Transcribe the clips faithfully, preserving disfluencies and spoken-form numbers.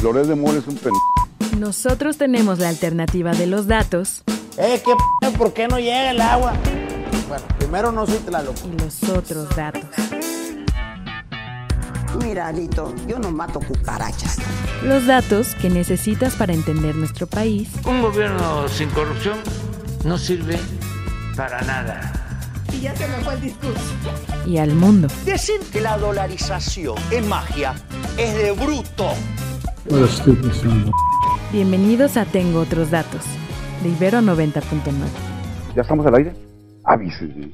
Loret de Mola es un pen... Nosotros tenemos la alternativa de los datos. Eh, ¿qué p***? ¿Por qué no llega el agua? Bueno, primero no soy Tlaloc. Y los otros datos. Mira, Alito, yo no mato cucarachas. Los datos que necesitas para entender nuestro país. Un gobierno sin corrupción no sirve para nada. Y ya se me fue el discurso. Y al mundo. Decir que la dolarización es magia es de bruto. Lo estoy pensando. Bienvenidos a Tengo Otros Datos, de Ibero noventa punto nueve. ¿Ya estamos al aire? Avísenme.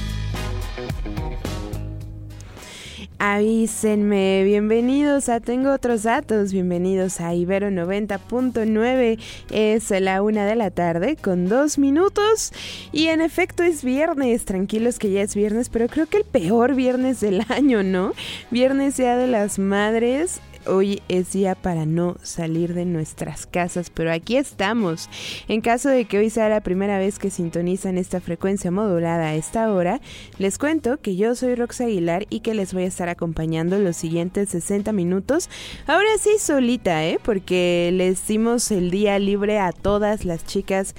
Avísenme, bienvenidos a Tengo Otros Datos, bienvenidos a Ibero noventa punto nueve, es la una de la tarde con dos minutos y en efecto es viernes, tranquilos que ya es viernes, pero creo que el peor viernes del año, ¿no? Viernes Día de las Madres. Hoy es día para no salir de nuestras casas, pero aquí estamos. En caso de que hoy sea la primera vez que sintonizan esta frecuencia modulada a esta hora, les cuento que yo soy Rox Aguilar y que les voy a estar acompañando los siguientes sesenta minutos. Ahora sí solita, ¿eh? Porque les dimos el día libre a todas las chicas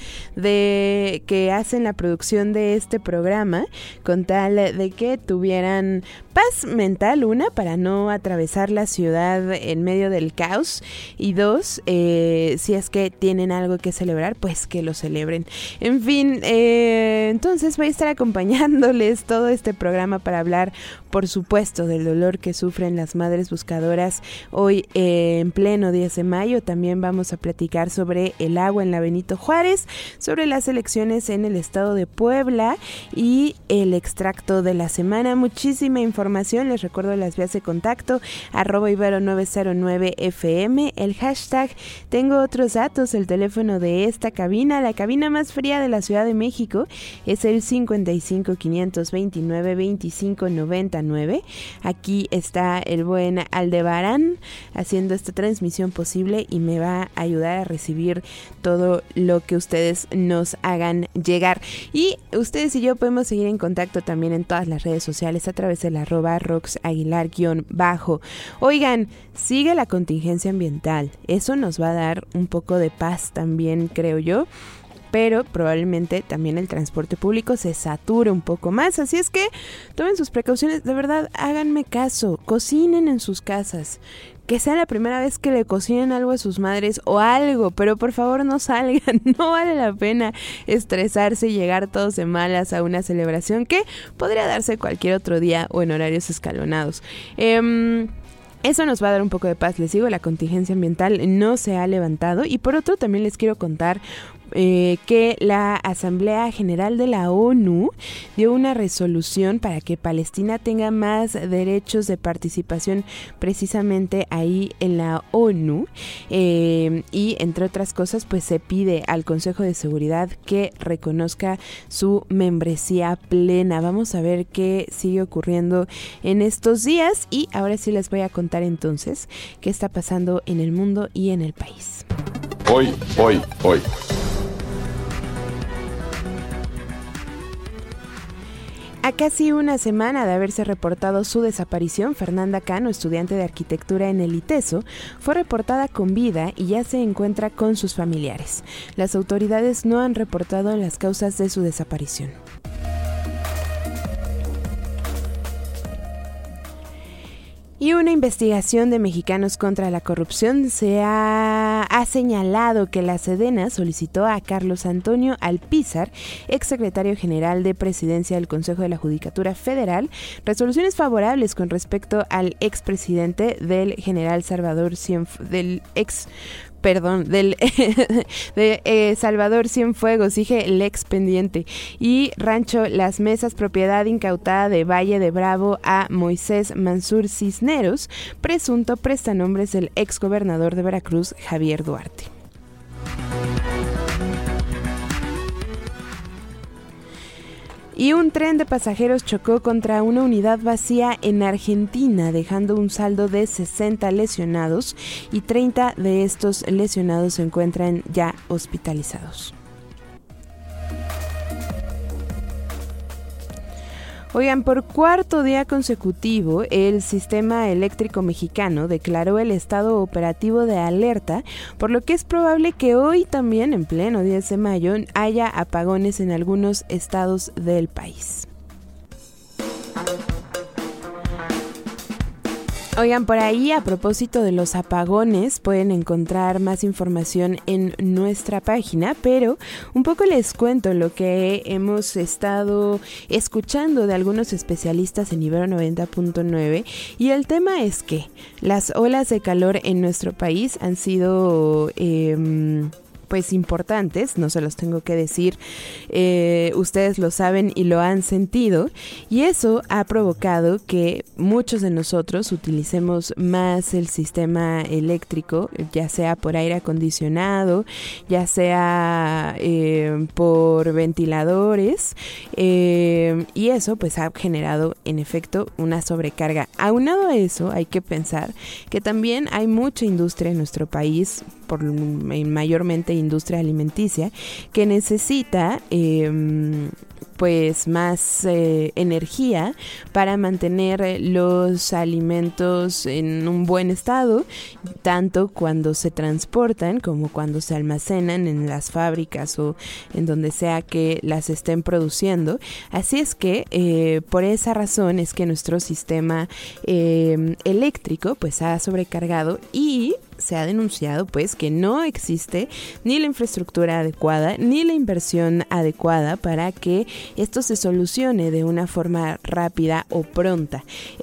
de que hacen la producción de este programa, con tal de que tuvieran paz mental, una, para no atravesar la ciudad en medio del caos, y dos, eh, si es que tienen algo que celebrar, pues que lo celebren. En fin, eh, entonces voy a estar acompañándoles todo este programa para hablar, por supuesto, del dolor que sufren las madres buscadoras hoy eh, en pleno diez de mayo. También vamos a platicar sobre el agua en la Benito Juárez, sobre las elecciones en el estado de Puebla y el extracto de la semana. Muchísima información, les recuerdo las vías de contacto, arroba Ibero nueve cero nueve F M, el hashtag Tengo Otros Datos, el teléfono de esta cabina, la cabina más fría de la Ciudad de México, es el cincuenta y cinco, quinientos veintinueve, veinticinco noventa y nueve. Aquí está el buen Aldebarán haciendo esta transmisión posible y me va a ayudar a recibir todo lo que ustedes nos hagan llegar. Y ustedes y yo podemos seguir en contacto también en todas las redes sociales a través del arroba Rox Aguilar guión bajo. Oigan, sigue la contingencia ambiental. Eso nos va a dar un poco de paz también, creo yo. Pero probablemente también el transporte público se sature un poco más. Así es que tomen sus precauciones. De verdad, háganme caso. Cocinen en sus casas. Que sea la primera vez que le cocinen algo a sus madres o algo, pero por favor no salgan, no vale la pena estresarse y llegar todos de malas a una celebración que podría darse cualquier otro día o en horarios escalonados. Eh... Eso nos va a dar un poco de paz. Les digo, la contingencia ambiental no se ha levantado. Y por otro, también les quiero contar eh, que la Asamblea General de la ONU dio una resolución para que Palestina tenga más derechos de participación precisamente ahí en la ONU. Eh, y entre otras cosas, pues se pide al Consejo de Seguridad que reconozca su membresía plena. Vamos a ver qué sigue ocurriendo en estos días. Y ahora sí les voy a contar entonces qué está pasando en el mundo y en el país. Hoy, hoy, hoy. A casi una semana de haberse reportado su desaparición, Fernanda Cano, estudiante de arquitectura en el ITESO, fue reportada con vida y ya se encuentra con sus familiares. Las autoridades no han reportado las causas de su desaparición. Y una investigación de Mexicanos contra la Corrupción se ha, ha señalado que la Sedena solicitó a Carlos Antonio Alpizar, exsecretario general de Presidencia del Consejo de la Judicatura Federal, resoluciones favorables con respecto al expresidente del general Salvador Cienfuegos, del ex perdón, del de eh, Salvador Cienfuegos, dije el ex pendiente, y Rancho Las Mesas, propiedad incautada de Valle de Bravo a Moisés Mansur Cisneros, presunto prestanombres del ex gobernador de Veracruz, Javier Duarte. Y un tren de pasajeros chocó contra una unidad vacía en Argentina, dejando un saldo de sesenta lesionados y treinta de estos lesionados se encuentran ya hospitalizados. Oigan, por cuarto día consecutivo, el Sistema Eléctrico Mexicano declaró el estado operativo de alerta, por lo que es probable que hoy también, en pleno diez de mayo, haya apagones en algunos estados del país. Oigan, por ahí, a propósito de los apagones, pueden encontrar más información en nuestra página, pero un poco les cuento lo que hemos estado escuchando de algunos especialistas en Ibero noventa punto nueve, y el tema es que las olas de calor en nuestro país han sido Eh, pues importantes, no se los tengo que decir, eh, ustedes lo saben y lo han sentido, y eso ha provocado que muchos de nosotros utilicemos más el sistema eléctrico, ya sea por aire acondicionado, ya sea eh, por ventiladores, eh, y eso pues ha generado en efecto una sobrecarga. Aunado a eso, hay que pensar que también hay mucha industria en nuestro país, por mayormente industria alimenticia, que necesita eh, pues más eh, energía para mantener los alimentos en un buen estado, tanto cuando se transportan como cuando se almacenan en las fábricas o en donde sea que las estén produciendo. Así es que eh, por esa razón es que nuestro sistema eh, eléctrico pues ha sobrecargado, y se ha denunciado pues que no existe ni la infraestructura adecuada ni la inversión adecuada para que esto se solucione de una forma rápida o pronta.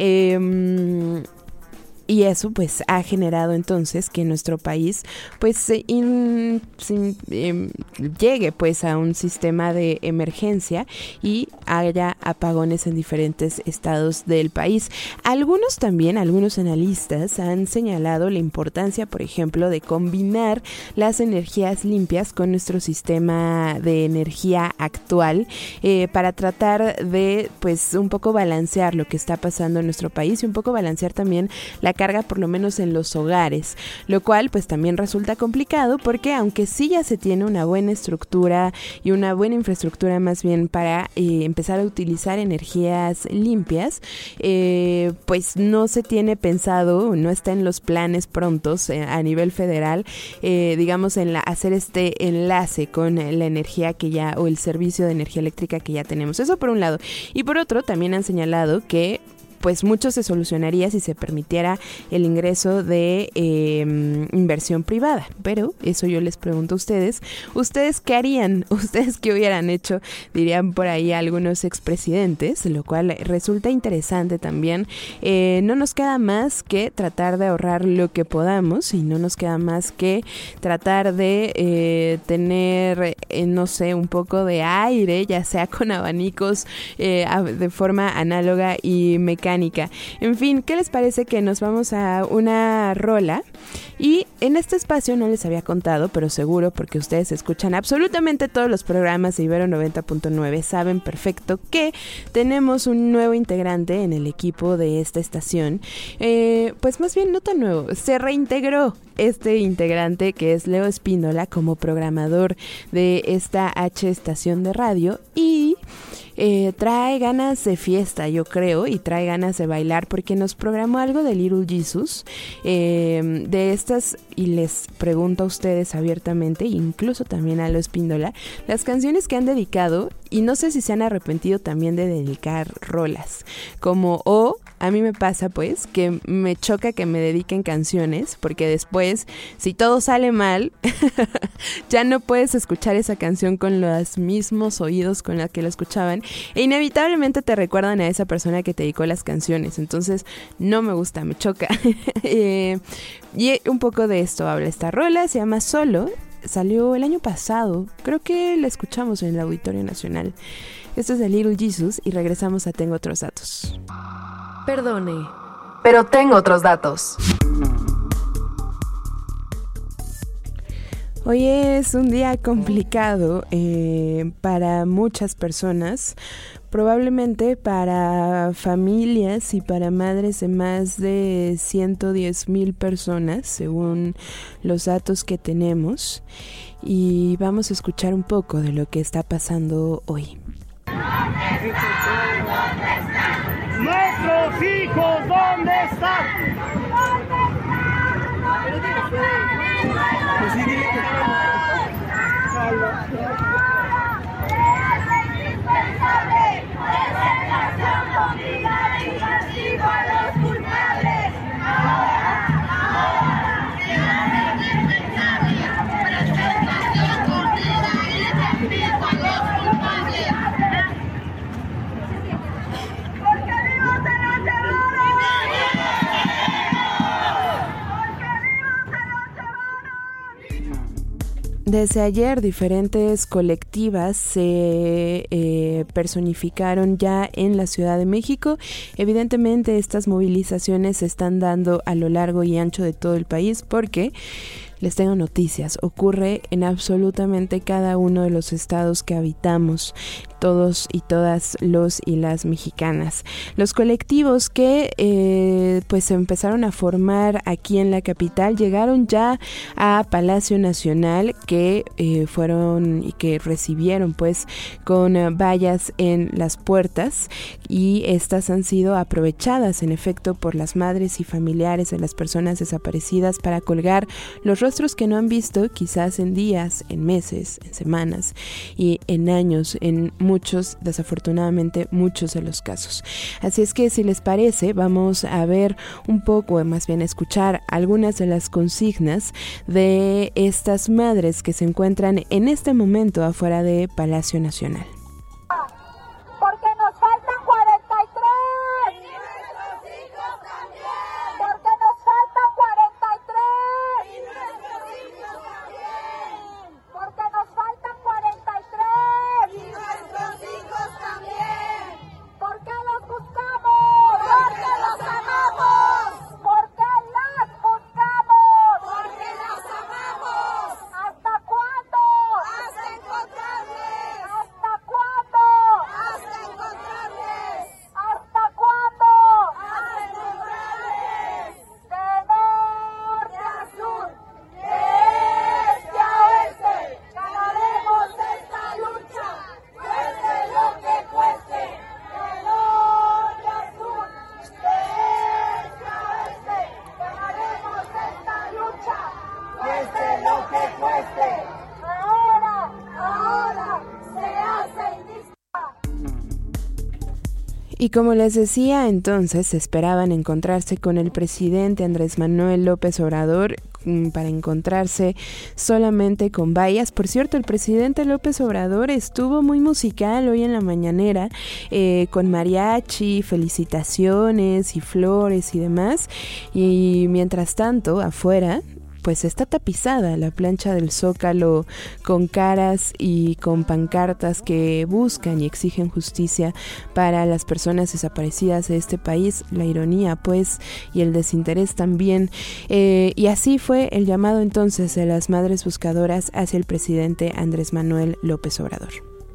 Eh, Y eso pues ha generado entonces que nuestro país pues in, sin, eh, llegue pues a un sistema de emergencia y haya apagones en diferentes estados del país. Algunos también, algunos analistas han señalado la importancia, por ejemplo, de combinar las energías limpias con nuestro sistema de energía actual eh, para tratar de pues un poco balancear lo que está pasando en nuestro país y un poco balancear también la carga por lo menos en los hogares, lo cual pues también resulta complicado porque aunque sí ya se tiene una buena estructura y una buena infraestructura más bien para eh, empezar a utilizar energías limpias, eh, pues no se tiene pensado, no está en los planes prontos eh, a nivel federal, eh, digamos en la, hacer este enlace con la energía que ya, o el servicio de energía eléctrica que ya tenemos. Eso por un lado. Y por otro también han señalado que pues mucho se solucionaría si se permitiera el ingreso de eh, inversión privada. Pero eso yo les pregunto a ustedes, ¿ustedes qué harían? ¿Ustedes qué hubieran hecho? Dirían por ahí algunos expresidentes, lo cual resulta interesante también. Eh, no nos queda más que tratar de ahorrar lo que podamos y no nos queda más que tratar de eh, tener, eh, no sé, un poco de aire, ya sea con abanicos eh, de forma análoga y mecánica. En fin, ¿qué les parece que nos vamos a una rola? Y en este espacio no les había contado, pero seguro porque ustedes escuchan absolutamente todos los programas de Ibero noventa punto nueve, saben perfecto que tenemos un nuevo integrante en el equipo de esta estación. Eh, pues más bien no tan nuevo, se reintegró este integrante que es Leo Espíndola como programador de esta H estación de radio y Eh, trae ganas de fiesta, yo creo, y trae ganas de bailar porque nos programó algo de Little Jesus, eh, de estas, y les pregunto a ustedes abiertamente, incluso también a Leo Espíndola, las canciones que han dedicado, y no sé si se han arrepentido también de dedicar rolas, como o a mí me pasa pues que me choca que me dediquen canciones porque después si todo sale mal ya no puedes escuchar esa canción con los mismos oídos con los que la escuchaban e inevitablemente te recuerdan a esa persona que te dedicó las canciones, entonces no me gusta, me choca. eh, y un poco de esto habla esta rola, se llama Solo, salió el año pasado, creo que la escuchamos en el Auditorio Nacional. Esto es de Little Jesus y regresamos a Tengo Otros Datos. Perdone, pero tengo otros datos. Hoy es un día complicado eh, para muchas personas, probablemente para familias y para madres de más de ciento diez mil personas, según los datos que tenemos. Y vamos a escuchar un poco de lo que está pasando hoy. estar. Pues sí, dile que Desde ayer diferentes colectivas se eh, personificaron ya en la Ciudad de México. Evidentemente estas movilizaciones se están dando a lo largo y ancho de todo el país porque, les tengo noticias, ocurre en absolutamente cada uno de los estados que habitamos, todos y todas los y las mexicanas. Los colectivos que eh, pues se empezaron a formar aquí en la capital llegaron ya a Palacio Nacional, que eh, fueron y que recibieron pues con uh, vallas en las puertas, y estas han sido aprovechadas en efecto por las madres y familiares de las personas desaparecidas para colgar los rostros que no han visto quizás en días, en meses, en semanas y en años, en muchos, desafortunadamente muchos de los casos. Así es que si les parece, vamos a ver un poco, o más bien escuchar algunas de las consignas de estas madres que se encuentran en este momento afuera de Palacio Nacional. Porque nos faltan cuarenta y tres. Y nuestros hijos también. Porque nos faltan cuarenta y tres. Y nuestros hijos también. Porque nos faltan cuarenta y tres. Y nuestros hijos también. ¿Por qué los buscamos? Porque los amamos. ¿Por qué las buscamos? Porque las amamos. ¿Hasta cuándo? Hasta encontrarles. ¿Hasta cuándo? Hasta encontrarles. ¿Hasta cuándo? Hasta encontrarles. De norte a sur, de este a oeste, ganaremos esta lucha, cueste lo que cueste. De norte a sur, de este a oeste, ganaremos esta lucha, cueste lo que cueste. Ahora, ahora se hace indiscutible. Y como les decía, entonces esperaban encontrarse con el presidente Andrés Manuel López Obrador mm, para encontrarse solamente con vallas. Por cierto, el presidente López Obrador estuvo muy musical hoy en la mañanera, eh, con mariachi, felicitaciones y flores y demás. Y mientras tanto, afuera, pues está tapizada la plancha del Zócalo con caras y con pancartas que buscan y exigen justicia para las personas desaparecidas de este país. La ironía, pues, y el desinterés también. Eh, y así fue el llamado entonces de las madres buscadoras hacia el presidente Andrés Manuel López Obrador.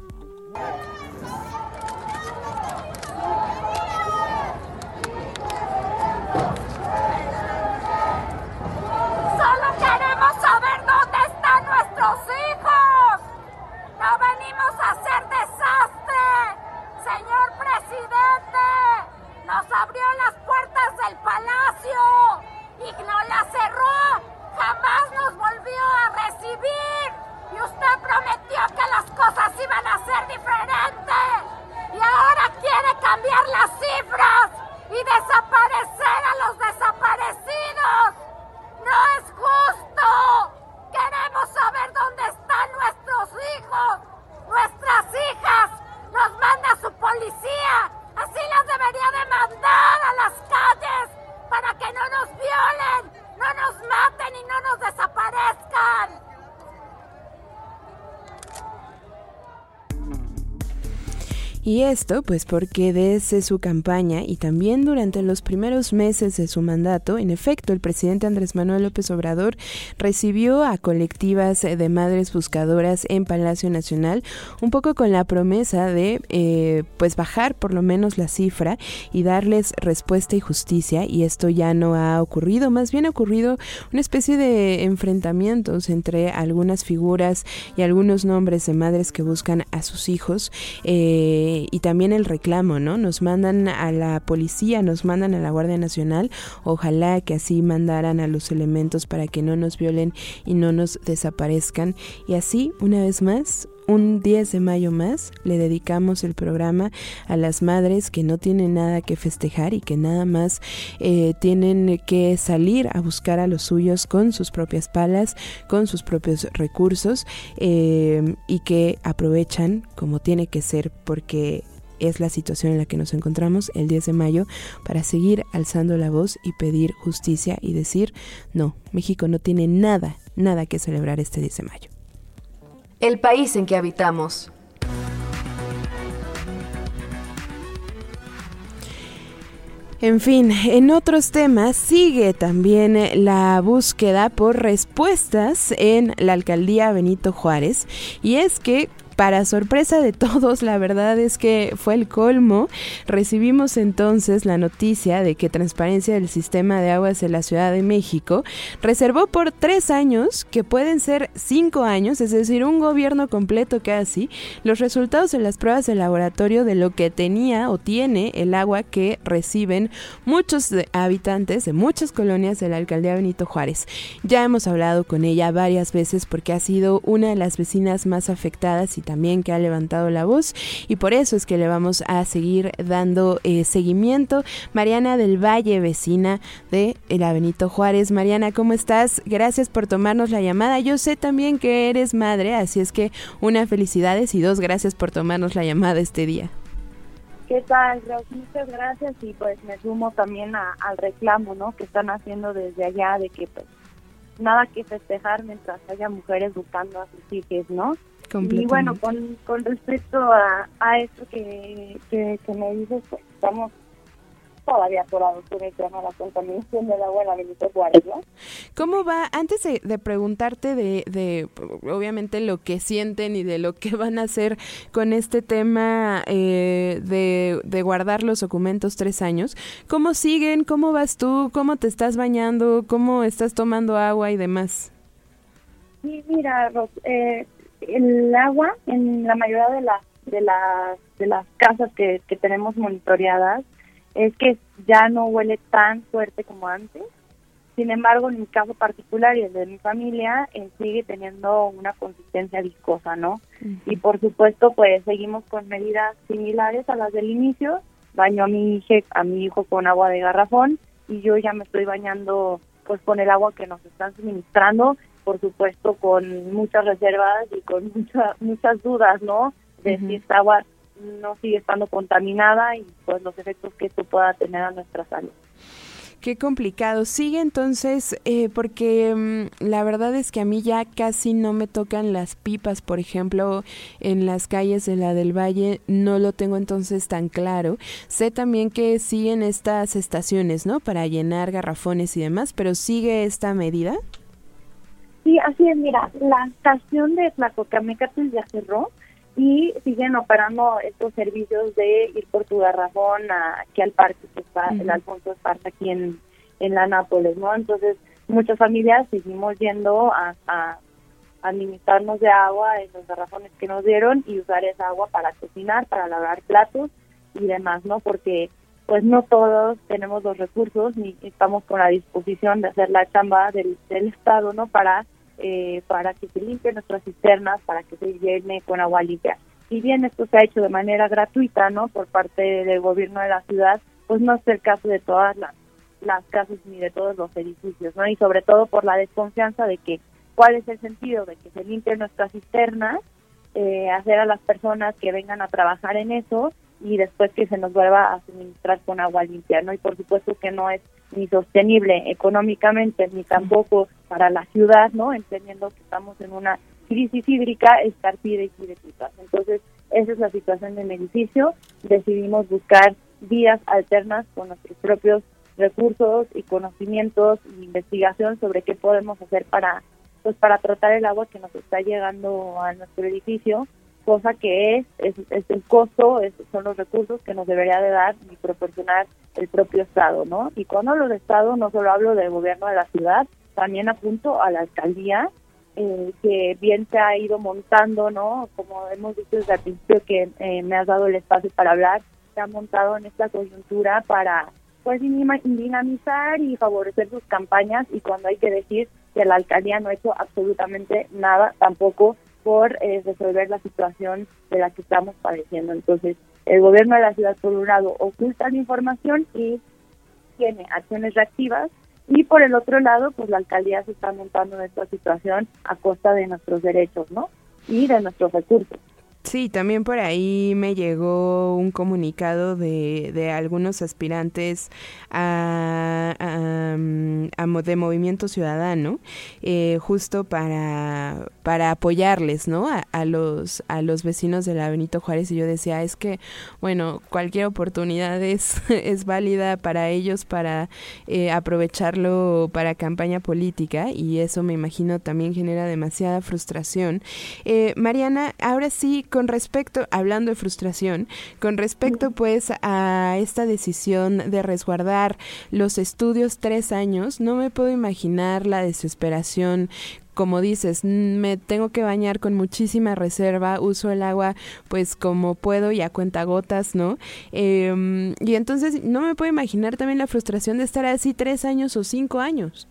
Solo queremos saber dónde están nuestros hijos. No venimos a hacer desastre. Señor presidente, nos abrió las puertas del palacio y no las cerró. Jamás nos volvió a recibir. Y usted prometió que las cosas iban a ser diferentes. Y ahora quiere cambiar las cifras y desaparecer a los desaparecidos. ¡No es justo! Queremos saber dónde están nuestros hijos, nuestras hijas. Nos manda su policía. Así las debería de mandar a las calles para que no nos violen, no nos maten y no nos desaparezcan. Y esto pues porque desde su campaña y también durante los primeros meses de su mandato, en efecto, el presidente Andrés Manuel López Obrador recibió a colectivas de madres buscadoras en Palacio Nacional, un poco con la promesa de eh, pues bajar por lo menos la cifra y darles respuesta y justicia, y esto ya no ha ocurrido. Más bien ha ocurrido una especie de enfrentamientos entre algunas figuras y algunos nombres de madres que buscan a sus hijos, eh, eh, y también el reclamo, ¿no? Nos mandan a la policía, nos mandan a la Guardia Nacional, ojalá que así mandaran a los elementos para que no nos violen y no nos desaparezcan. Y así, una vez más, un diez de mayo más, le dedicamos el programa a las madres que no tienen nada que festejar y que nada más eh, tienen que salir a buscar a los suyos con sus propias palas, con sus propios recursos eh, y que aprovechan como tiene que ser, porque es la situación en la que nos encontramos el diez de mayo, para seguir alzando la voz y pedir justicia y decir, no, México no tiene nada, nada que celebrar este diez de mayo. El país en que habitamos. En fin, en otros temas sigue también la búsqueda por respuestas en la alcaldía Benito Juárez, y es que, para sorpresa de todos, la verdad es que fue el colmo. Recibimos entonces la noticia de que Transparencia del Sistema de Aguas de la Ciudad de México reservó por tres años, que pueden ser cinco años, es decir, un gobierno completo casi, los resultados de las pruebas de laboratorio de lo que tenía o tiene el agua que reciben muchos habitantes de muchas colonias de la alcaldía Benito Juárez. Ya hemos hablado con ella varias veces porque ha sido una de las vecinas más afectadas y también que ha levantado la voz, y por eso es que le vamos a seguir dando eh, seguimiento. Mariana del Valle, vecina de la Benito Juárez. Mariana, ¿cómo estás? Gracias por tomarnos la llamada. Yo sé también que eres madre, así es que una felicidades y dos, gracias por tomarnos la llamada este día. ¿Qué tal, Ros? Muchas gracias, y pues me sumo también a, al reclamo, ¿no?, que están haciendo desde allá, de que pues nada que festejar mientras haya mujeres buscando a sus hijos, ¿no? Y bueno, con, con respecto a, a esto que, que, que me dices, pues estamos todavía atorados con el tema de la contaminación del agua en la Benito Juárez, ¿no? ¿Cómo va? Antes de, de preguntarte de, de, obviamente, lo que sienten y de lo que van a hacer con este tema eh, de, de guardar los documentos tres años, ¿cómo siguen? ¿Cómo vas tú? ¿Cómo te estás bañando? ¿Cómo estás tomando agua y demás? Sí, mira, Ros, eh, el agua en la mayoría de las de las de las casas que, que tenemos monitoreadas es que ya no huele tan fuerte como antes. Sin embargo, en mi caso particular y el de mi familia, eh, sigue teniendo una consistencia viscosa, ¿no? Uh-huh. Y por supuesto, pues seguimos con medidas similares a las del inicio. Baño a mi hija, a mi hijo con agua de garrafón, y yo ya me estoy bañando pues con el agua que nos están suministrando, por supuesto con muchas reservas y con mucha, muchas dudas, ¿no?, de uh-huh. si esta agua no sigue estando contaminada y pues los efectos que esto pueda tener a nuestra salud. Qué complicado. Sigue entonces, eh, porque um, la verdad es que a mí ya casi no me tocan las pipas, por ejemplo, en las calles de la del Valle, no lo tengo entonces tan claro. Sé también que siguen estas estaciones, ¿no?, para llenar garrafones y demás, pero ¿sigue esta medida? Sí, así es. Mira, la estación de Tlacocamecatl ya cerró y siguen operando estos servicios de ir por tu garrafón a, aquí al parque que está uh-huh. el Alfonso Esparza aquí en, en la Nápoles, ¿no? Entonces, muchas familias seguimos yendo a, a administrarnos de agua en los garrafones que nos dieron y usar esa agua para cocinar, para lavar platos y demás, ¿no? Porque pues no todos tenemos los recursos ni estamos con la disposición de hacer la chamba del, del Estado, ¿no?, para eh, para que se limpien nuestras cisternas, para que se llene con agua limpia. Si bien esto se ha hecho de manera gratuita, ¿no?, por parte del gobierno de la ciudad, pues no es el caso de todas las, las casas ni de todos los edificios, ¿no? Y sobre todo por la desconfianza de que cuál es el sentido de que se limpien nuestras cisternas, eh, hacer a las personas que vengan a trabajar en eso y después que se nos vuelva a suministrar con agua limpia, ¿no? Y por supuesto que no es ni sostenible económicamente, ni tampoco para la ciudad, ¿no?, entendiendo que estamos en una crisis hídrica, estar pide y pide pipas. Entonces, esa es la situación del edificio. Decidimos buscar vías alternas con nuestros propios recursos y conocimientos e investigación sobre qué podemos hacer para, pues, para tratar el agua que nos está llegando a nuestro edificio, cosa que es, es, es el costo, es, son los recursos que nos debería de dar y proporcionar el propio Estado, ¿no? Y cuando hablo de Estado, no solo hablo del gobierno de la ciudad, también apunto a la alcaldía, eh, que bien se ha ido montando, ¿no? Como hemos dicho desde el principio que eh, me has dado el espacio para hablar, se ha montado en esta coyuntura para pues dinamizar y favorecer sus campañas, y cuando hay que decir que la alcaldía no ha hecho absolutamente nada tampoco por eh, resolver la situación de la que estamos padeciendo. Entonces, el gobierno de la ciudad, por un lado, oculta la información y tiene acciones reactivas, y por el otro lado, pues la alcaldía se está montando en esta situación a costa de nuestros derechos, ¿no? Y de nuestros recursos. Sí, también por ahí me llegó un comunicado de, de algunos aspirantes a, a, a de Movimiento Ciudadano, eh, justo para para apoyarles, ¿no? A, a los a los vecinos de la Benito Juárez, y yo decía, es que, bueno, cualquier oportunidad es, es válida para ellos para eh, aprovecharlo para campaña política, y eso me imagino también genera demasiada frustración. Eh, Mariana, ahora sí, con respecto, hablando de frustración, con respecto pues a esta decisión de resguardar los estudios tres años, no me puedo imaginar la desesperación. Como dices, me tengo que bañar con muchísima reserva, uso el agua pues como puedo y a cuentagotas, ¿no? Eh, y entonces no me puedo imaginar también la frustración de estar así tres años o cinco años.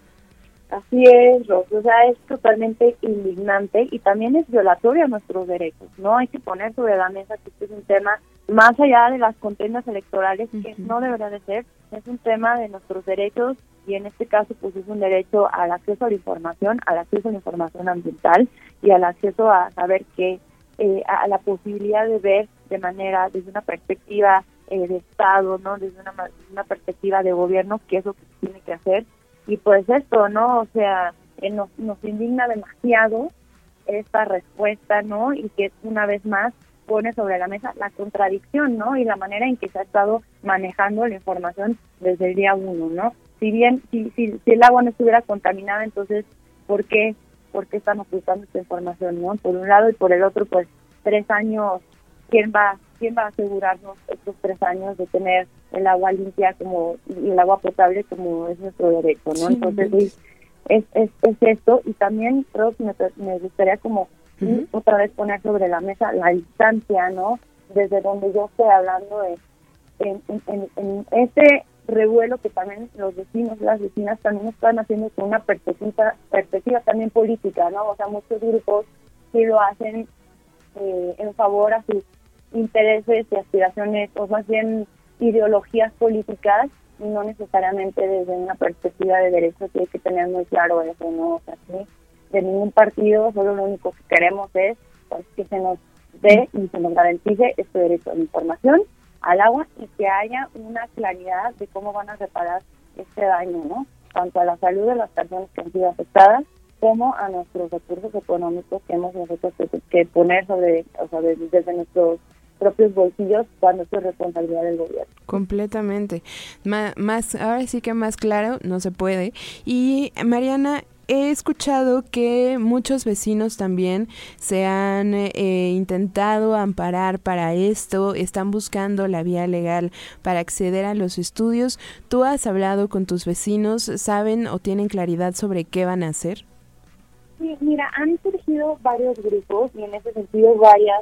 Así es, Ros, o sea, es totalmente indignante y también es violatorio a nuestros derechos, ¿no? Hay que poner sobre la mesa que este es un tema más allá de las contiendas electorales, que uh-huh. no debería de ser, es un tema de nuestros derechos, y en este caso pues es un derecho al acceso a la información, al acceso a la información ambiental y al acceso a saber que, eh, a la posibilidad de ver de manera, desde una perspectiva eh, de Estado, ¿no? Desde una, una perspectiva de gobierno, qué es lo que se tiene que hacer. Y pues esto, ¿no? O sea, eh, nos, nos indigna demasiado esta respuesta, ¿no? Y que una vez más pone sobre la mesa la contradicción, ¿no? Y la manera en que se ha estado manejando la información desde el día uno, ¿no? Si bien, si, si, si el agua no estuviera contaminada, entonces, ¿por qué? ¿Por qué están ocultando esta información, no? Por un lado, y por el otro, pues, tres años, ¿quién va, quién va a asegurarnos estos tres años de tener el agua limpia como y el agua potable como es nuestro derecho, ¿no? Sí. Entonces sí, es, es es esto, y también creo que me, me gustaría como uh-huh. otra vez poner sobre la mesa la distancia, ¿no? Desde donde yo estoy hablando de en, en, en, en este revuelo que también los vecinos y las vecinas también están haciendo con una perspectiva perspectiva también política, ¿no? O sea, muchos grupos sí lo hacen eh, en favor a sus intereses y aspiraciones, o más bien ideologías políticas, y no necesariamente desde una perspectiva de derechos. Y hay que tener muy claro eso, ¿no? O sea, ¿sí? De ningún partido, solo lo único que queremos es pues, que se nos dé y se nos garantice este derecho a la información, al agua, y que haya una claridad de cómo van a reparar este daño, ¿no? Tanto a la salud de las personas que han sido afectadas, como a nuestros recursos económicos que hemos nosotros que, que poner sobre, o sea, desde, desde nuestros propios bolsillos, cuando es responsabilidad del gobierno. Completamente. Má, más, ahora sí que más claro no se puede. Y Mariana, he escuchado que muchos vecinos también se han eh, intentado amparar para esto, están buscando la vía legal para acceder a los estudios. ¿Tú has hablado con tus vecinos? ¿Saben o tienen claridad sobre qué van a hacer? Sí, mira, han surgido varios grupos y en ese sentido varias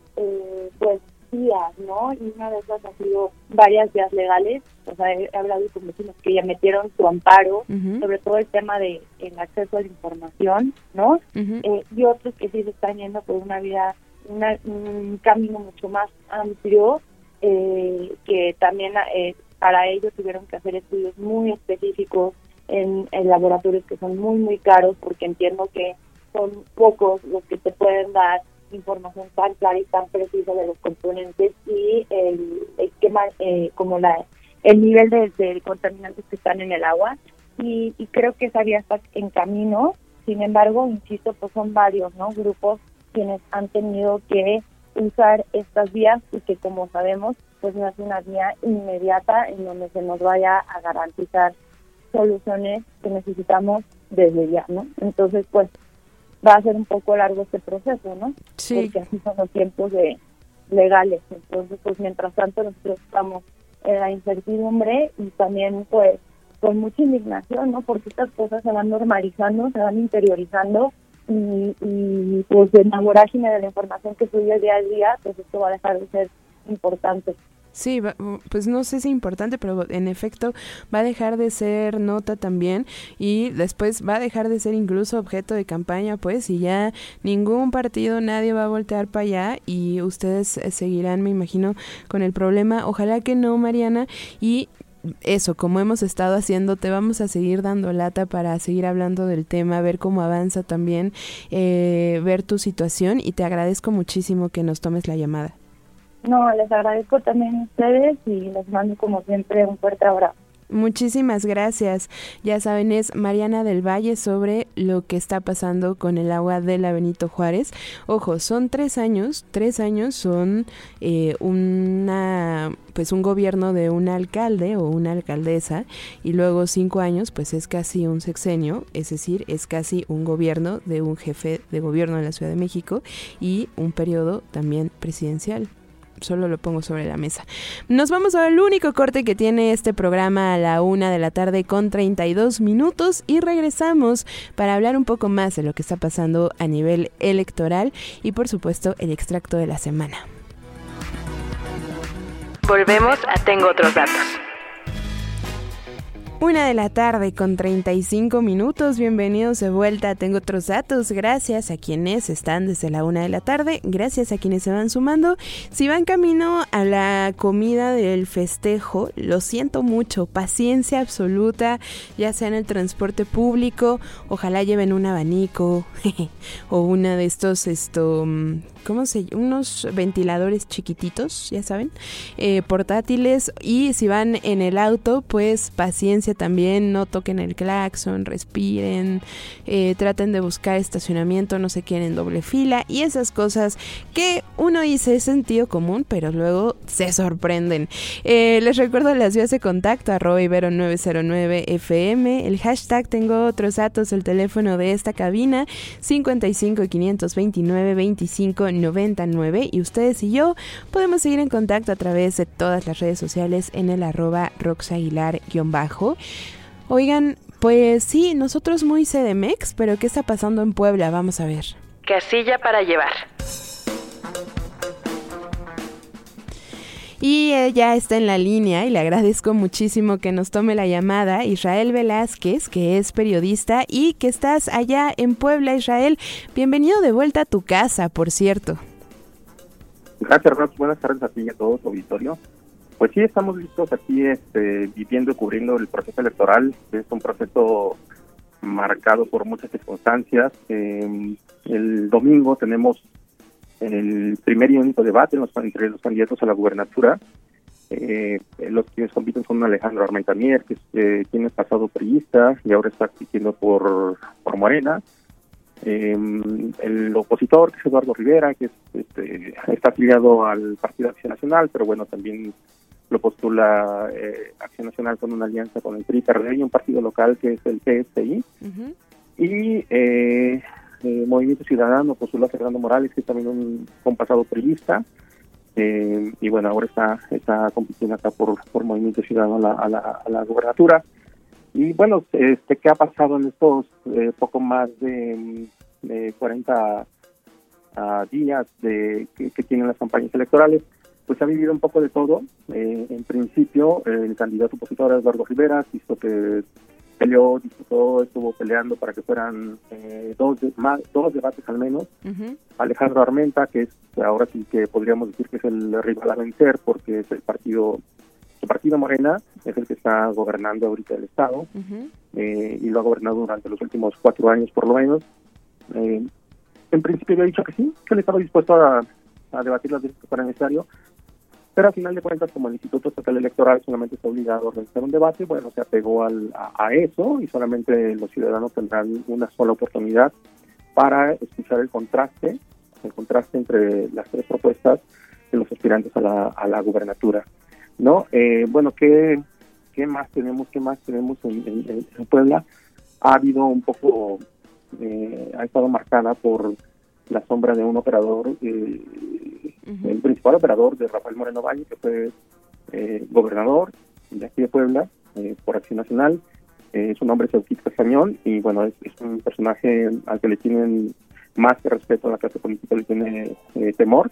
Eh, pues vías, ¿no? Y una de esas ha sido varias vías legales. O sea, he, he hablado con vecinos que ya metieron su amparo, uh-huh. sobre todo el tema de el acceso a la información, ¿no? Uh-huh. Eh, y otros que sí se están yendo por una vida, una, un camino mucho más amplio, eh, que también eh, para ello tuvieron que hacer estudios muy específicos en, en laboratorios que son muy, muy caros, porque entiendo que son pocos los que te pueden dar información tan clara y tan precisa de los componentes y el esquema, eh, como la el nivel de, de contaminantes que están en el agua, y, y creo que esa vía está en camino. Sin embargo, insisto, pues son varios, ¿no? Grupos quienes han tenido que usar estas vías, y que, como sabemos, pues no es una vía inmediata en donde se nos vaya a garantizar soluciones que necesitamos desde ya, ¿no? Entonces, pues va a ser un poco largo este proceso, ¿no? Sí. Porque así son los tiempos de legales. Entonces, pues mientras tanto nosotros estamos en la incertidumbre y también, pues, con mucha indignación, ¿no? Porque estas cosas se van normalizando, se van interiorizando, y, y pues en la vorágine de la información que fluye día a día, pues esto va a dejar de ser importante. Sí, pues no sé si importante, pero en efecto va a dejar de ser nota también y después va a dejar de ser incluso objeto de campaña, pues, y ya ningún partido, nadie va a voltear para allá y ustedes seguirán, me imagino, con el problema. Ojalá que no, Mariana, y eso, como hemos estado haciendo, te vamos a seguir dando lata para seguir hablando del tema, ver cómo avanza también, eh, ver tu situación, y te agradezco muchísimo que nos tomes la llamada. No, les agradezco también a ustedes y les mando como siempre un fuerte abrazo. Muchísimas gracias. Ya saben, es Mariana del Valle sobre lo que está pasando con el agua de la Benito Juárez. Ojo, son tres años, tres años son eh, una, pues un gobierno de un alcalde o una alcaldesa, y luego cinco años, pues es casi un sexenio, es decir, es casi un gobierno de un jefe de gobierno en la Ciudad de México y un periodo también presidencial. Solo lo pongo sobre la mesa. Nos vamos al único corte que tiene este programa a la una de la tarde con treinta y dos minutos y regresamos para hablar un poco más de lo que está pasando a nivel electoral y por supuesto el extracto de la semana. Volvemos a Tengo Otros Datos. Una de la tarde con treinta y cinco minutos, bienvenidos de vuelta a Tengo Otros Datos, gracias a quienes están desde la una de la tarde, gracias a quienes se van sumando. Si van camino a la comida del festejo, lo siento mucho, paciencia absoluta, ya sea en el transporte público, ojalá lleven un abanico o una de estos, esto, ¿cómo se llama? Unos ventiladores chiquititos, ya saben, eh, portátiles, y si van en el auto, pues paciencia también, no toquen el claxon, respiren, eh, traten de buscar estacionamiento, no se queden en doble fila y esas cosas que uno dice sentido común, pero luego se sorprenden. Eh, les recuerdo las vías de contacto, arroba Ibero nueve cero nueve F M, el hashtag Tengo Otros Datos, el teléfono de esta cabina cincuenta y cinco, quinientos veintinueve, veinticinco noventa y nueve, y ustedes y yo podemos seguir en contacto a través de todas las redes sociales en el arroba roxaguilar-bajo. Oigan, pues sí, nosotros muy C D M X, pero ¿qué está pasando en Puebla? Vamos a ver. Casilla para llevar. Y ella está en la línea y le agradezco muchísimo que nos tome la llamada. Israel Velázquez, que es periodista y que estás allá en Puebla. Israel, bienvenido de vuelta a tu casa, por cierto. Gracias, Rox. Buenas tardes a ti y a todo tu auditorio. Pues sí, estamos listos aquí este, viviendo y cubriendo el proceso electoral. Es un proceso marcado por muchas circunstancias. Eh, el domingo tenemos el primer y único debate entre los candidatos a la gubernatura. Eh, los quienes compiten son Alejandro Armentamier, que es eh, quien es pasado priista y ahora está compitiendo por, por Morena. Eh, el opositor, que es Eduardo Rivera, que es, este, está afiliado al Partido Acción Nacional, pero bueno, también lo postula eh, Acción Nacional con una alianza con el P R I, P R D y un partido local que es el P S I. Uh-huh. Y eh, eh, Movimiento Ciudadano postula a Fernando Morales, que es también un, un pasado priista. Eh, y bueno, ahora está está compitiendo acá por, por Movimiento Ciudadano a la, a la, a la gubernatura. Y bueno, este ¿qué ha pasado en estos eh, poco más de, de cuarenta uh, días de que, que tienen las campañas electorales? Pues ha vivido un poco de todo. Eh, en principio, eh, el candidato opositor Eduardo Rivera, visto que peleó, disputó, estuvo peleando para que fueran eh, dos de, más, dos debates al menos. Uh-huh. Alejandro Armenta, que es ahora sí que podríamos decir que es el rival a vencer, porque es el partido, su partido Morena, es el que está gobernando ahorita el Estado, uh-huh. eh, y lo ha gobernado durante los últimos cuatro años por lo menos. Eh, en principio había dicho que sí, que él estaba dispuesto a, a debatir las veces que fuera necesario, pero al final de cuentas, como el Instituto Estatal Electoral solamente está obligado a organizar un debate, bueno, se apegó al, a, a eso, y solamente los ciudadanos tendrán una sola oportunidad para escuchar el contraste, el contraste entre las tres propuestas de los aspirantes a la, a la gubernatura, ¿no? Eh, bueno, ¿qué, ¿qué más tenemos? ¿Qué más tenemos en, en, en Puebla? Ha habido un poco, eh, ha estado marcada por la sombra de un operador, eh, uh-huh. el principal operador de Rafael Moreno Valle, que fue eh, gobernador de aquí de Puebla, eh, por Acción Nacional, Eh, su nombre es Euquid Castañón y bueno, es, es un personaje al que le tienen más que respeto, a la clase política le tiene eh, temor.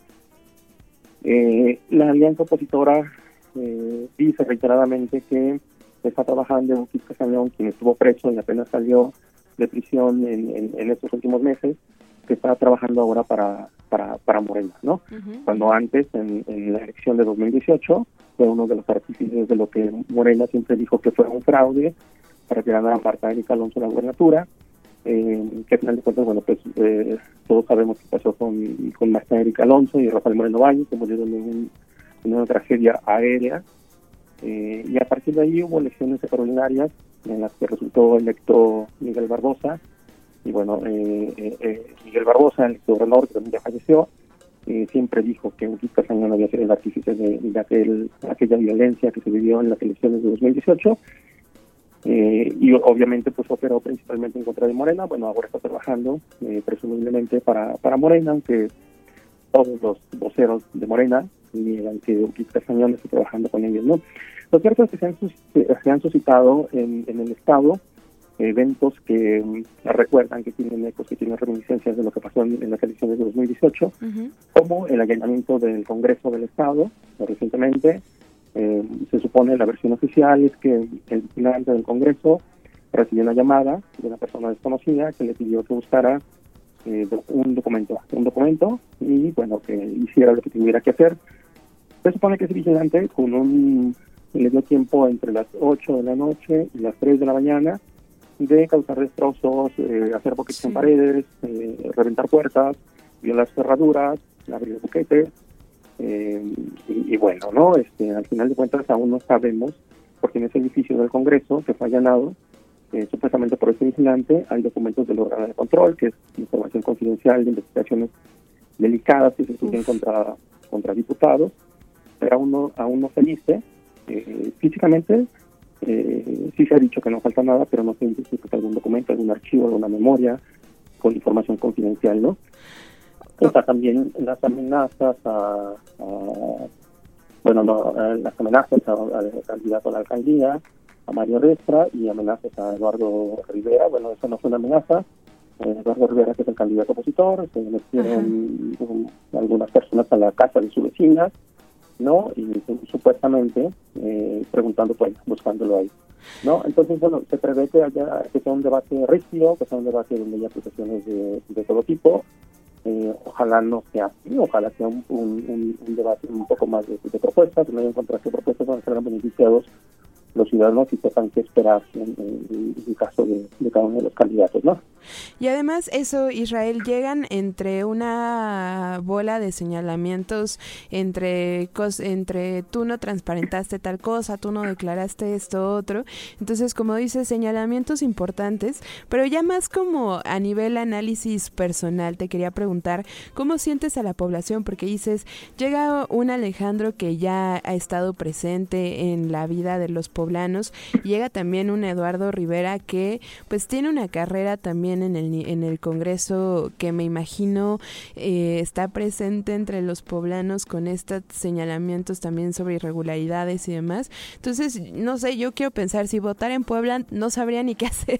Eh, la alianza opositora eh, dice reiteradamente que está trabajando Euquid Castañón, quien estuvo preso y apenas salió de prisión en, en, en estos últimos meses, que está trabajando ahora para para, para Morena, ¿no? Uh-huh. Cuando antes, en, en la elección de dos mil dieciocho, fue uno de los artífices de lo que Morena siempre dijo que fue un fraude para tirar a Marta Erika Alonso de la gubernatura, eh, que al final de cuentas, bueno, pues eh, todos sabemos qué pasó con, con Marta Erika Alonso y Rafael Moreno Valle, que murieron en, un, en una tragedia aérea, eh, y a partir de ahí hubo elecciones extraordinarias en las que resultó electo Miguel Barbosa. Y bueno, eh, eh, Miguel Barbosa, el gobernador que también ya falleció, eh, siempre dijo que Euquid Castañón había sido el artífice de, de aquel, aquella violencia que se vivió en las elecciones de dos mil dieciocho. Eh, y obviamente pues operó principalmente en contra de Morena. Bueno, ahora está trabajando eh, presumiblemente para, para Morena, aunque todos los voceros de Morena niegan que Euquid Castañón esté trabajando con ellos, ¿no? Lo cierto es que se han, se han suscitado en, en el Estado eventos que um, recuerdan, que tienen ecos, que tienen reminiscencias de lo que pasó en, en las elecciones de dos mil dieciocho, uh-huh. como el allanamiento del Congreso del Estado recientemente. Eh, se supone, la versión oficial es que el vigilante del Congreso recibió una llamada de una persona desconocida que le pidió que buscara eh, un documento, un documento y bueno, que hiciera lo que tuviera que hacer. Se supone que ese vigilante con un le dio tiempo entre las ocho de la noche y las tres de la mañana de causar destrozos, eh, hacer boquetes sí. en paredes, eh, reventar puertas, violar cerraduras, abrir boquetes, eh, y, y bueno, no este al final de cuentas aún no sabemos, porque en ese edificio del Congreso que fue allanado, eh, supuestamente por ese vigilante, hay documentos del órgano de control, que es información confidencial de investigaciones delicadas que se estudian contra, contra diputados, pero aún no, aún no se dice. Eh, físicamente eh, sí se ha dicho que no falta nada, pero no se identifica algún documento, algún archivo, alguna memoria con información confidencial, ¿no? Está también las amenazas a, a bueno, no, a las amenazas al candidato a la alcaldía, a Mario Restra, y amenazas a Eduardo Rivera. Bueno, eso no fue una amenaza. Eh, Eduardo Rivera, que es el candidato opositor, se metieron um, algunas personas a la casa de su vecina, ¿no? Y supuestamente eh, preguntando, pues, buscándolo ahí, ¿no? Entonces, bueno, se prevé que haya, que sea un debate rígido, que sea un debate donde haya acusaciones de, de todo tipo. Eh, ojalá no sea así, ojalá sea un, un, un debate un poco más de, de propuestas, no hay en contra de propuestas van a ser beneficiados los ciudadanos y sepan qué esperar en, en, en caso de, de cada uno de los candidatos, ¿no? Y además eso, Israel, llegan entre una bola de señalamientos entre cos, entre tú no transparentaste tal cosa, tú no declaraste esto otro. Entonces, como dices, señalamientos importantes, pero ya más como a nivel análisis personal, te quería preguntar, ¿cómo sientes a la población? Porque dices, llega un Alejandro que ya ha estado presente en la vida de los poblanos, llega también un Eduardo Rivera que pues tiene una carrera también en el en el Congreso que me imagino eh, está presente entre los poblanos con estos señalamientos también sobre irregularidades y demás. Entonces, no sé, yo quiero pensar, si votar en Puebla no sabría ni qué hacer.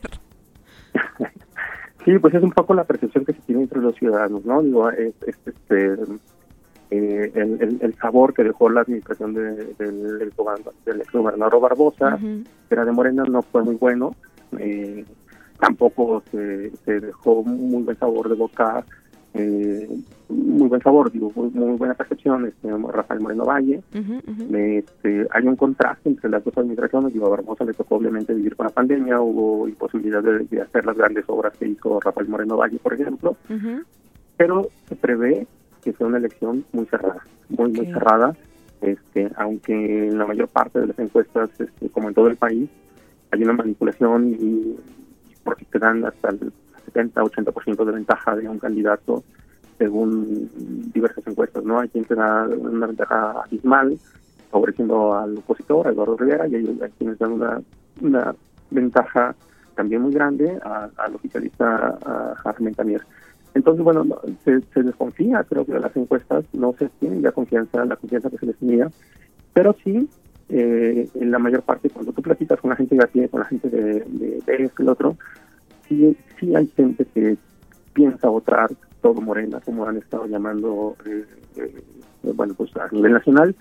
Sí, pues es un poco la percepción que se tiene entre los ciudadanos, ¿no? Digo, es, es este eh, el, el, el sabor que dejó la administración de, del, del, del exgobernador Barbosa, uh-huh. que era de Morena, no fue muy bueno. Eh, tampoco se, se dejó muy buen sabor de boca, eh, muy buen sabor, digo, muy, muy buena percepción, este, Rafael Moreno Valle. Uh-huh, uh-huh. Este, hay un contraste entre las dos administraciones. Digo, a Barbosa le tocó obviamente vivir con la pandemia, hubo imposibilidad de, de hacer las grandes obras que hizo Rafael Moreno Valle, por ejemplo, uh-huh. pero se prevé que sea una elección muy cerrada, muy, okay. muy cerrada, este, aunque en la mayor parte de las encuestas, este, como en todo el país, hay una manipulación y porque te dan hasta el setenta a ochenta por ciento de ventaja de un candidato según diversas encuestas, ¿no? Hay quien te da una ventaja abismal favoreciendo al opositor, a Eduardo Rivera, y hay, hay quienes dan una, una ventaja también muy grande a, al oficialista, a Armenta Mier. Entonces, bueno, se, se desconfía, creo que de las encuestas no se tiene la confianza, la confianza que se les tenía, pero sí eh, en la mayor parte, cuando tú platicas con la gente de aquí, con la gente de, de, de esto y el otro, sí, sí hay gente que piensa votar todo Morena, como han estado llamando, eh, eh, bueno, pues a nivel nacional,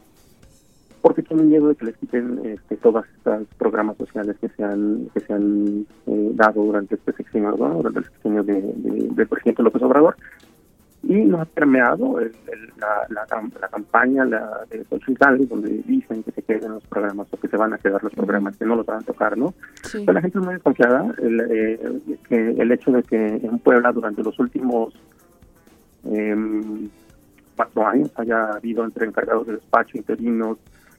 porque tienen miedo de que les quiten este, todos estos programas sociales que se han que se han eh, dado durante este sexenio, ¿no? Durante el sexenio de, de, del presidente López Obrador, y nos ha permeado el, el, la, la, la campaña la de Xochitl Gálvez, donde dicen que se queden los programas o que se van a quedar los programas, que no los van a tocar, ¿no? Sí. Pero la gente es muy desconfiada, el, eh, que el hecho de que en Puebla durante los últimos eh, cuatro años haya habido entre encargados de despacho, interinos,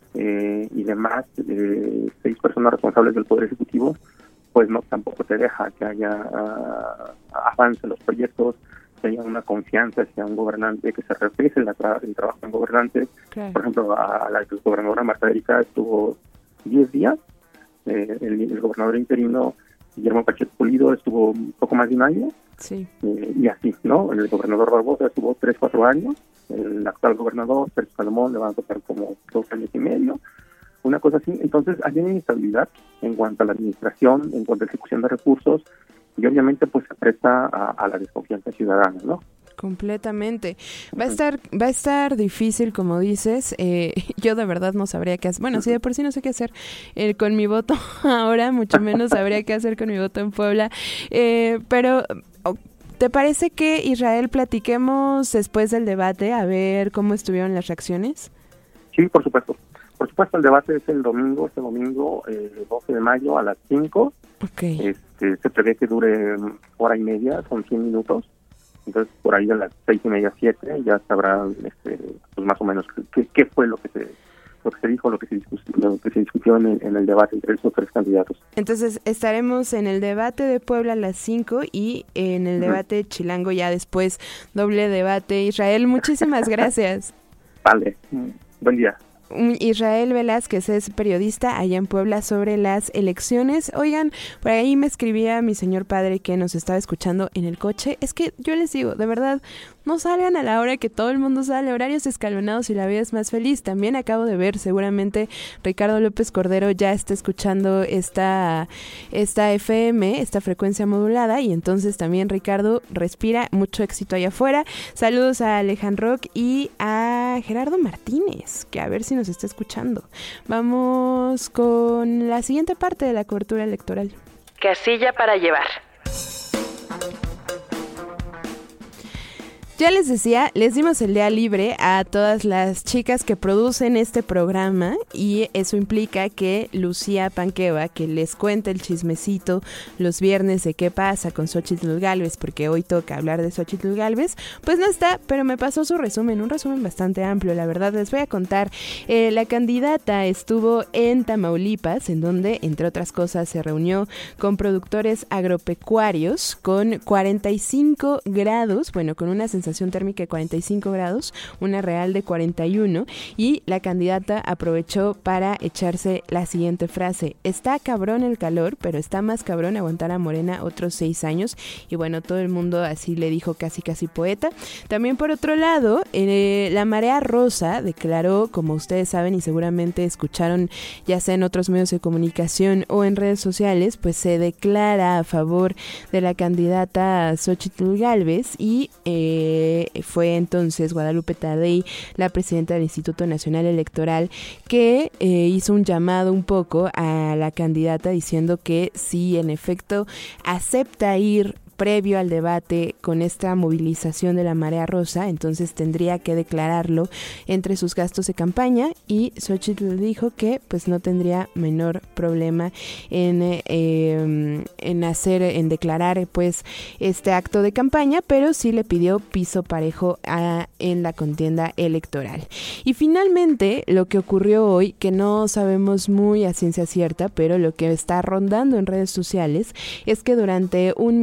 Eh, y demás, eh, seis personas responsables del Poder Ejecutivo, pues no tampoco te deja que haya uh, avance los proyectos, que haya una confianza hacia un gobernante, que se refleje el, tra- el trabajo en gobernantes. Okay. Por ejemplo, a, a la gobernadora Marta Erika estuvo diez días, eh, el, el gobernador interino Guillermo Pacheco Pulido estuvo un poco más de un año, sí. eh, y así, ¿no? El gobernador Barbosa estuvo tres, cuatro años. El actual gobernador, Sergio Salomón, le van a tocar como dos años y medio, una cosa así. Entonces hay una inestabilidad en cuanto a la administración, en cuanto a la ejecución de recursos, y obviamente pues se presta a, a la desconfianza ciudadana, ¿no? Completamente. Va a estar, va a estar difícil, como dices. Eh, yo de verdad no sabría qué hacer. Bueno, si de por sí no sé qué hacer eh, con mi voto ahora, mucho menos sabría qué hacer con mi voto en Puebla. Eh, pero oh, ¿te parece que, Israel, platiquemos después del debate a ver cómo estuvieron las reacciones? Sí, por supuesto. Por supuesto, el debate es el domingo, este domingo, eh, doce de mayo a las cinco. Okay. Este, se prevé que dure hora y media, son cien minutos. Entonces, por ahí a las seis y media, siete, ya sabrán este, pues más o menos qué, qué fue lo que se lo que se dijo, lo que se discutió, lo que se discutió en el, en el debate entre esos tres candidatos. Entonces, estaremos en el debate de Puebla a las cinco y en el uh-huh. debate chilango ya después, doble debate. Israel, muchísimas gracias. Vale, buen día. Israel Velázquez es periodista allá en Puebla sobre las elecciones. Oigan, por ahí me escribía mi señor padre que nos estaba escuchando en el coche. Es que yo les digo, de verdad, no salgan a la hora que todo el mundo sale, horarios escalonados y la vida es más feliz. También acabo de ver, seguramente Ricardo López Cordero ya está escuchando esta, esta F M, esta frecuencia modulada, y entonces también, Ricardo, respira, mucho éxito allá afuera. Saludos a Alejandro Rock y a Gerardo Martínez, que a ver si nos está escuchando. Vamos con la siguiente parte de la cobertura electoral. Casilla para llevar. Ya les decía, les dimos el día libre a todas las chicas que producen este programa, y eso implica que Lucía Panqueva, que les cuenta el chismecito los viernes de qué pasa con Xochitl Gálvez, porque hoy toca hablar de Xochitl Gálvez, pues no está, pero me pasó su resumen, un resumen bastante amplio, la verdad. Les voy a contar, eh, la candidata estuvo en Tamaulipas, en donde, entre otras cosas, se reunió con productores agropecuarios con cuarenta y cinco grados, bueno, con una sensación térmica de cuarenta y cinco grados, una real de cuarenta y uno, y la candidata aprovechó para echarse la siguiente frase: está cabrón el calor, pero está más cabrón aguantar a Morena otros seis años, y bueno, todo el mundo así le dijo, casi casi poeta. También, por otro lado, eh, la Marea Rosa declaró, como ustedes saben y seguramente escucharon ya sea en otros medios de comunicación o en redes sociales, pues se declara a favor de la candidata Xochitl Gálvez, y eh, fue entonces Guadalupe Tadei, la presidenta del Instituto Nacional Electoral, que eh, hizo un llamado un poco a la candidata diciendo que sí, en efecto, acepta ir previo al debate con esta movilización de la Marea Rosa, entonces tendría que declararlo entre sus gastos de campaña, y Xochitl dijo que pues no tendría menor problema en, eh, en hacer, en declarar pues este acto de campaña, pero sí le pidió piso parejo a, en la contienda electoral. Y finalmente, lo que ocurrió hoy, que no sabemos muy a ciencia cierta, pero lo que está rondando en redes sociales es que durante un mitin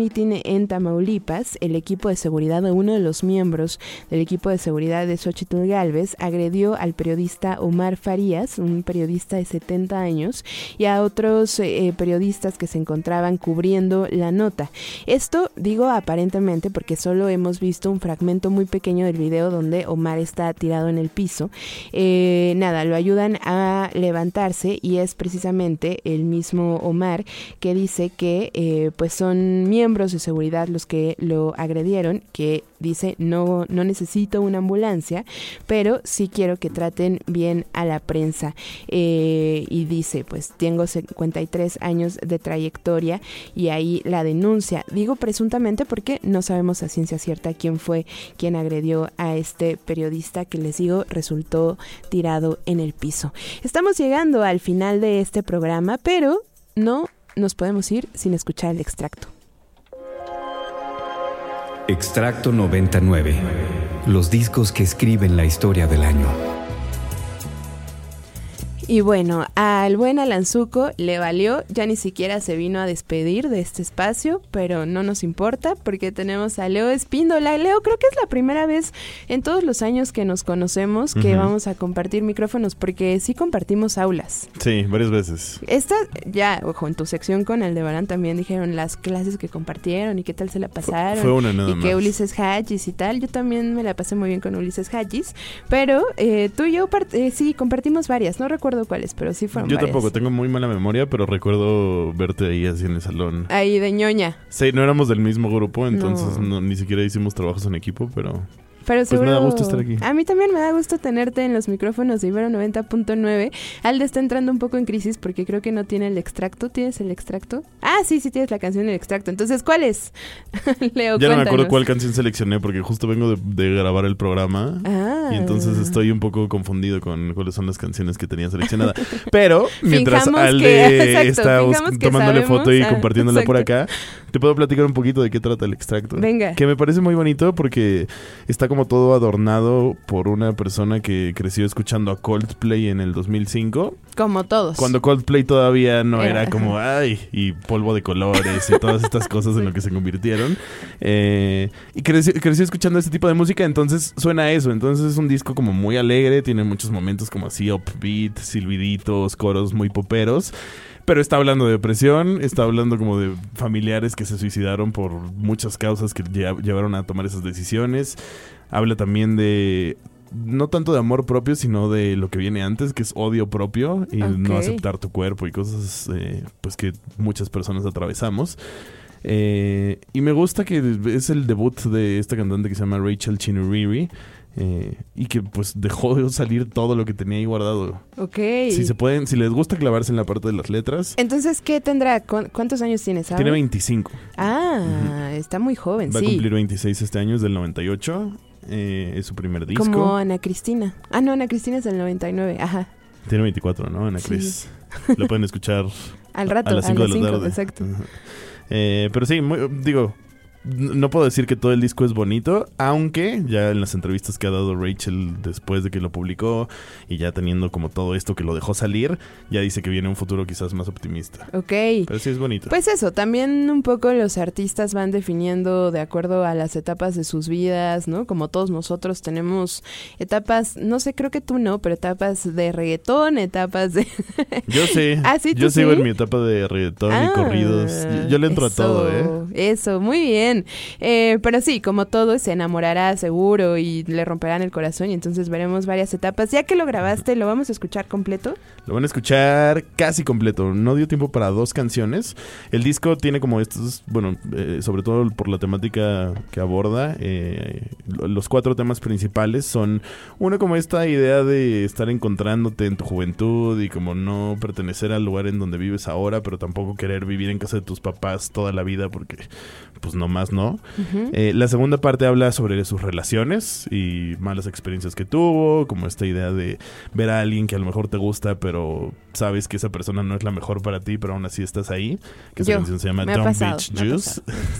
que en Tamaulipas el equipo de seguridad de uno de los miembros del equipo de seguridad de Xochitl Gálvez agredió al periodista Omar Farías, un periodista de setenta años, y a otros eh, periodistas que se encontraban cubriendo la nota. Esto digo aparentemente porque solo hemos visto un fragmento muy pequeño del video donde Omar está tirado en el piso. Eh, nada, lo ayudan a levantarse y es precisamente el mismo Omar que dice que eh, pues son miembros de seguridad los que lo agredieron, que dice no, no necesito una ambulancia, pero sí quiero que traten bien a la prensa. Eh, y dice, pues tengo cincuenta y tres años de trayectoria y ahí la denuncia. Digo presuntamente porque no sabemos a ciencia cierta quién fue quien agredió a este periodista que les digo resultó tirado en el piso. Estamos llegando al final de este programa, pero no nos podemos ir sin escuchar el extracto. Extracto noventa y nueve. Los discos que escriben la historia del año. Y bueno, al buen Alanzuco le valió, ya ni siquiera se vino a despedir de este espacio, pero no nos importa porque tenemos a Leo Espíndola. Leo, creo que es la primera vez en todos los años que nos conocemos que uh-huh. vamos a compartir micrófonos, porque sí compartimos aulas. Sí, varias veces. Esta, ya, ojo, en tu sección con Aldebarán también dijeron las clases que compartieron y qué tal se la pasaron. Fue, fue una nada y más. que Ulises Hagis y tal, yo también me la pasé muy bien con Ulises Hagis, pero eh, tú y yo part- eh, sí compartimos varias, no recuerdo cuáles, pero sí fueron Yo varias. tampoco, tengo muy mala memoria, pero recuerdo verte ahí así en el salón. Ahí de ñoña. Sí, no éramos del mismo grupo, entonces No. no, ni siquiera hicimos trabajos en equipo, pero... Pero seguro, pues me da gusto estar aquí. A mí también me da gusto tenerte en los micrófonos de Ibero noventa punto nueve. Alde está entrando un poco en crisis porque creo que no tiene el extracto. ¿Tienes el extracto? Ah, sí, sí tienes la canción del extracto. Entonces, ¿cuál es? Leo, ya cuéntanos. no me acuerdo cuál canción seleccioné porque justo vengo de, de grabar el programa. Ah. Y entonces estoy un poco confundido con cuáles son las canciones que tenía seleccionadas. Pero mientras Fijamos Alde que, exacto, está fijamos que tomándole sabemos. foto y Ah, compartiéndola por exacto. acá, te puedo platicar un poquito de qué trata el extracto. Venga. Que me parece muy bonito porque está como todo adornado por una persona que creció escuchando a Coldplay en el dos mil cinco. Como todos. Cuando Coldplay todavía no era, Era como, ay, y polvo de colores y todas estas cosas en lo que se convirtieron. Eh, y creció, creció escuchando este tipo de música, entonces suena a eso. Entonces es un disco como muy alegre, tiene muchos momentos como así upbeat, silbiditos, coros muy poperos. Pero está hablando de depresión, está hablando como de familiares que se suicidaron por muchas causas que lle- llevaron a tomar esas decisiones. Habla también de, no tanto de amor propio, sino de lo que viene antes, que es odio propio y Okay. no aceptar tu cuerpo y cosas eh, pues que muchas personas atravesamos. Eh, y me gusta que es el debut de esta cantante que se llama Rachel Chinouriri. Eh, y que pues dejó salir todo lo que tenía ahí guardado. Ok. Si se pueden, si les gusta clavarse en la parte de las letras. Entonces, ¿qué tendrá? ¿Cu- ¿Cuántos años tiene, sabes? Tiene veinticinco. Ah, Uh-huh. está muy joven, Va sí. a cumplir veintiséis este año, es del noventa y ocho. Eh, es su primer disco. Como Ana Cristina. Ah, no, Ana Cristina es del noventa y nueve, ajá. Tiene veinticuatro, ¿no? Ana Cris. Sí. Lo pueden escuchar Al rato, a las a cinco las de la cinco, tarde. exacto. Ajá. Eh, pero sí, muy, digo, n- no puedo decir que todo el disco es bonito, aunque ya en las entrevistas que ha dado Rachel después de que lo publicó y ya teniendo como todo esto que lo dejó salir, ya dice que viene un futuro quizás más optimista. Ok. Pero sí es bonito. Pues eso, también un poco los artistas van definiendo de acuerdo a las etapas de sus vidas, ¿no? Como todos nosotros tenemos etapas, no sé, creo que tú no, pero etapas de reggaetón, etapas de... Yo sí, ¿Ah, sí, yo tú sigo sí? en mi etapa de reggaetón Ah, y corridos. Yo, yo le entro eso, a todo, ¿eh? Eso, muy bien. Eh, pero sí, como todo, se enamorará seguro y le romperán el corazón y entonces veremos varias etapas. Ya que lo grabaste, ¿lo vamos a escuchar completo? Lo van a escuchar casi completo. No dio tiempo para dos canciones. El disco tiene como estos, bueno, eh, sobre todo por la temática que aborda, eh, los cuatro temas principales son uno como esta idea de estar encontrándote en tu juventud y como no pertenecer al lugar en donde vives ahora, pero tampoco querer vivir en casa de tus papás toda la vida porque pues nomás no. Uh-huh. Eh, la segunda parte habla sobre sus relaciones y malas experiencias que tuvo, como esta idea de ver a alguien que a lo mejor te gusta, pero sabes que esa persona no es la mejor para ti, pero aún así estás ahí. Que esa Yo, canción se llama me ha Dumb pasado, Bitch me ha Juice.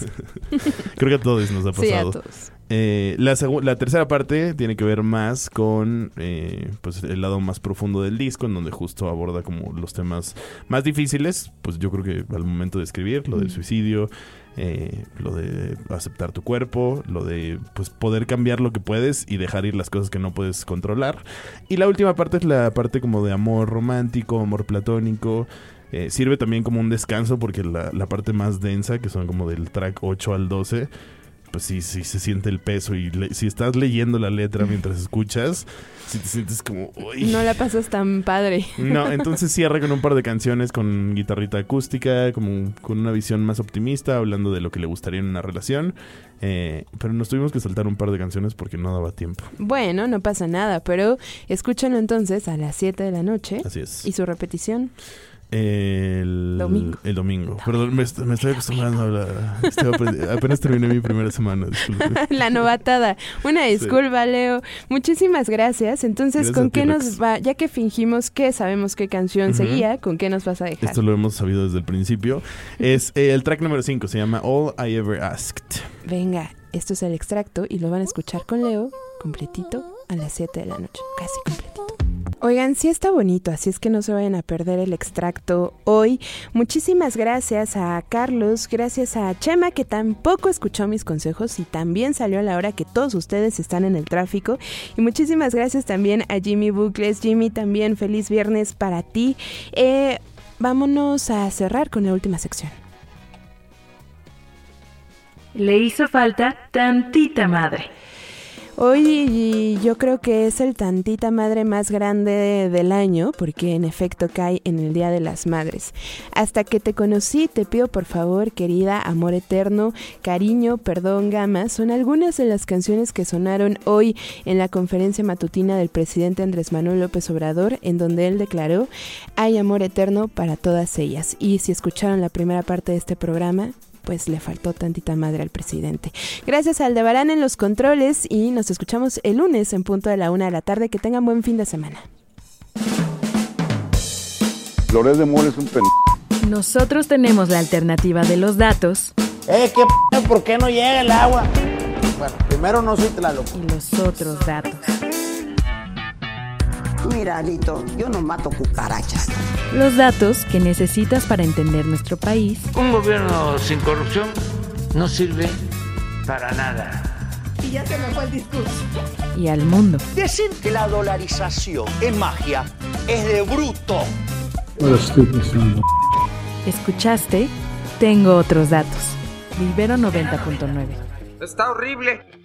Creo que a todos nos ha pasado. Sí, a todos. Eh, la, segu- la tercera parte tiene que ver más con eh, pues el lado más profundo del disco, en donde justo aborda como los temas más difíciles, pues yo creo que al momento de escribir, lo del Mm. suicidio, eh, lo de aceptar tu cuerpo, lo de pues poder cambiar lo que puedes y dejar ir las cosas que no puedes controlar. Y la última parte es la parte como de amor romántico, amor platónico. Eh, sirve también como un descanso porque la, la parte más densa, que son como del track ocho al doce, pues sí, sí se siente el peso. Y le, si estás leyendo la letra mientras escuchas, si te sientes como... Uy. No la pasas tan padre. No, entonces cierra con un par de canciones con guitarrita acústica, como con una visión más optimista, hablando de lo que le gustaría en una relación. Eh, pero nos tuvimos que saltar un par de canciones porque no daba tiempo. Bueno, no pasa nada, pero escúchenlo entonces a las siete de la noche. Así es. ¿Y su repetición? El domingo. El domingo. Perdón, me, me estoy acostumbrando a hablar. Estoy aprendi- apenas terminé mi primera semana. Disculpe. La novatada. Una disculpa, sí. Leo. Muchísimas gracias. Entonces, gracias ¿con qué nos Rex. va? Ya que fingimos que sabemos qué canción uh-huh. seguía, ¿con qué nos vas a dejar? Esto lo hemos sabido desde el principio. Es eh, el track número cinco. Se llama All I Ever Asked. Venga, esto es el extracto y lo van a escuchar con Leo completito a las siete de la noche. Casi completito. Oigan, sí está bonito, así es que no se vayan a perder el extracto hoy. Muchísimas gracias a Carlos, gracias a Chema, que tampoco escuchó mis consejos y también salió a la hora que todos ustedes están en el tráfico. Y muchísimas gracias también a Jimmy Bucles. Jimmy, también feliz viernes para ti. Eh, vámonos a cerrar con la última sección. Le hizo falta tantita madre. Hoy yo creo que es el tantita madre más grande del año, porque en efecto cae en el Día de las Madres. Hasta que te conocí, te pido por favor, querida, amor eterno, cariño, perdón, gama, son algunas de las canciones que sonaron hoy en la conferencia matutina del presidente Andrés Manuel López Obrador, en donde él declaró: hay amor eterno para todas ellas. Y si escucharon la primera parte de este programa, pues le faltó tantita madre al presidente. Gracias a Aldebarán en los controles y nos escuchamos el lunes en punto de la una de la tarde. Que tengan buen fin de semana. Flores de Mol es un pen... Nosotros tenemos la alternativa de los datos. Eh, ¿qué p***? ¿Por qué no llega el agua? Bueno, primero no soy Tlaloc. Y los otros datos. Mira, Alito, yo no mato cucarachas. Los datos que necesitas para entender nuestro país. Un gobierno sin corrupción no sirve para nada. Y ya se me fue el discurso. Y al mundo. Decir que la dolarización es magia es de bruto. What a stupid son. Escuchaste Tengo Otros Datos. Ibero noventa punto nueve. Está horrible.